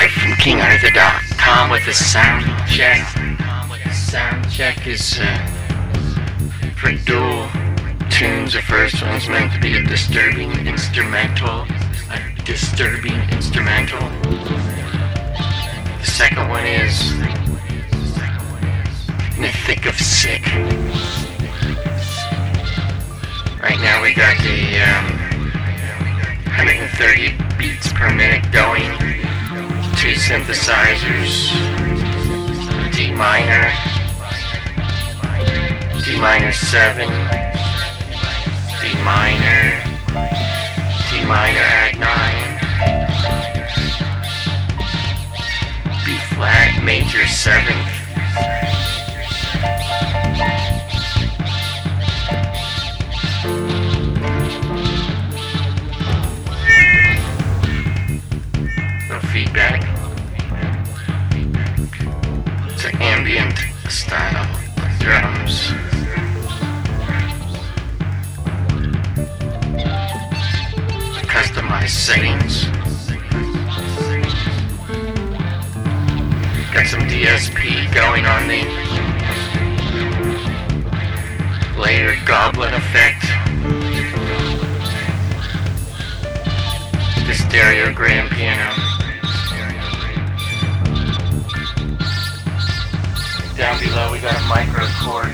live from KingArthur.com with a sound check. Sound check is for dual tunes. The first one's meant to be a disturbing instrumental. The second one is In the Thick of Sick. Right now we got the 130 beats per minute going. 2 synthesizers, D minor 7, D minor at 9, B flat major 7th, no feedback. It's an ambient style drums. Customized settings. Got some DSP going on the later goblin effect. The stereo grand piano. Down below we got a micro chord.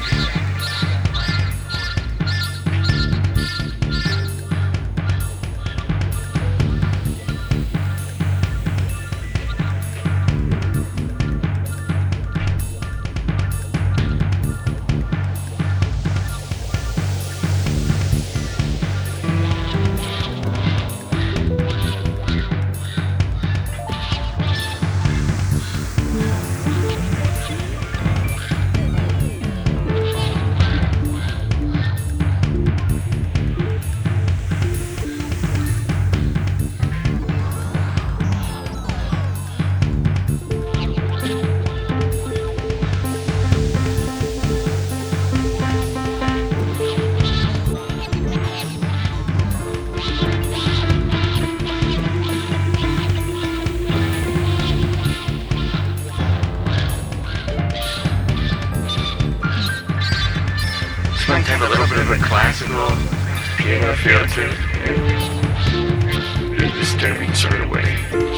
It's meant to have a little bit of a classical piano feel to it, in a disturbing sort of way.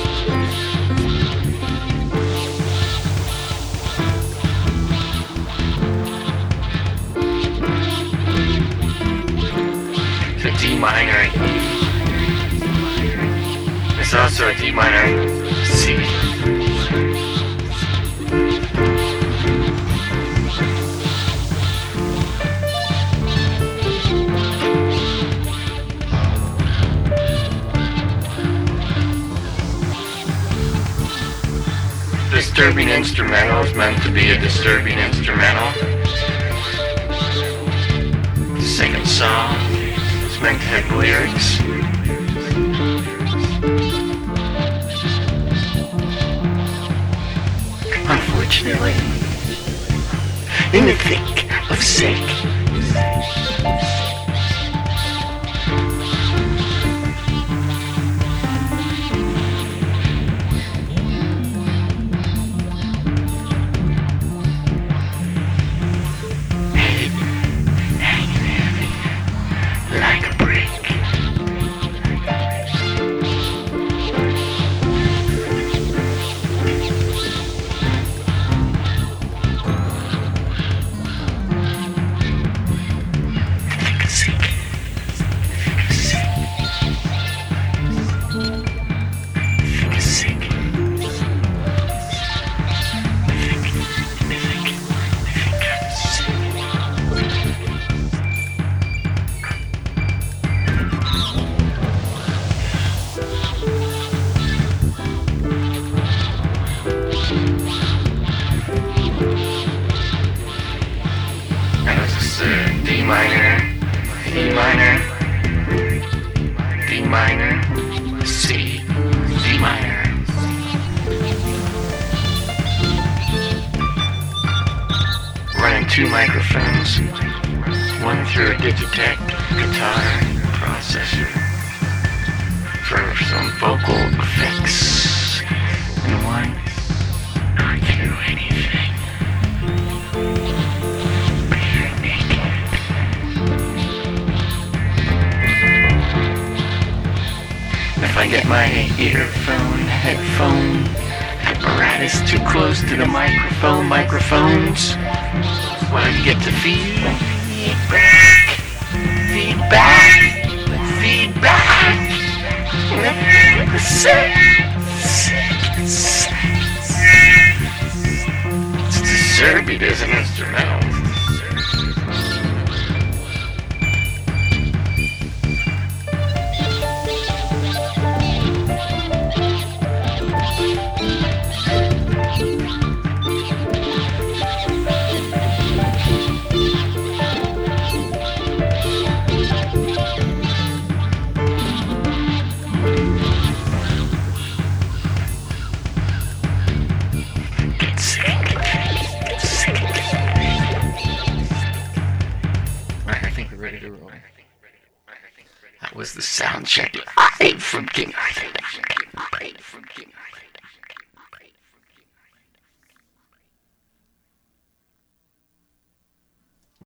It's a D minor. It's also a D minor C. Disturbing instrumental is meant to be a disturbing instrumental. The second song is meant to have lyrics. Unfortunately, in the thick of sick. D minor, E minor, D minor, C, D minor. Running 2 microphones, one through a Digitech guitar processor for some vocal effects, and one if I get my headphone apparatus too close to the microphones. Well, you get to feedback. It's disturbing as an instrumental. I think we're ready to roll. That was the sound check live from King Island.